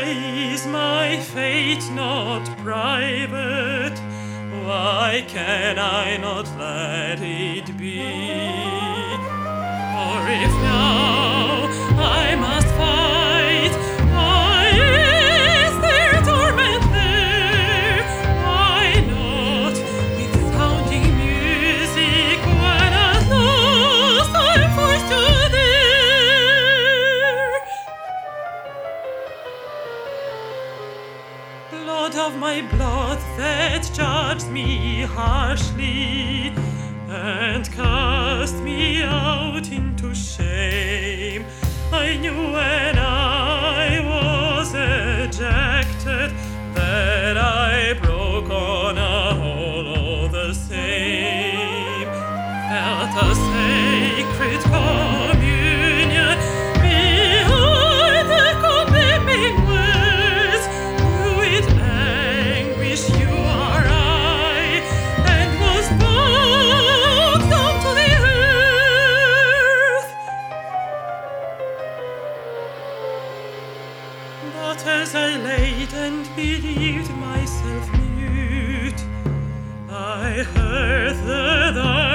Why is my fate not private? Why can I not let it be? For if now I must fight, why is there torment there? Why not with sounding music when at last I'm forced to dare? Blood of my blood that judged me harshly and cast me out into shame. I knew when I was ejected that I broke on a hollow the same. Felt a sacred communion behind the condemning words. Knew it anguish you are I, and was bound down to the earth. But as I laid and believed myself mute, I heard the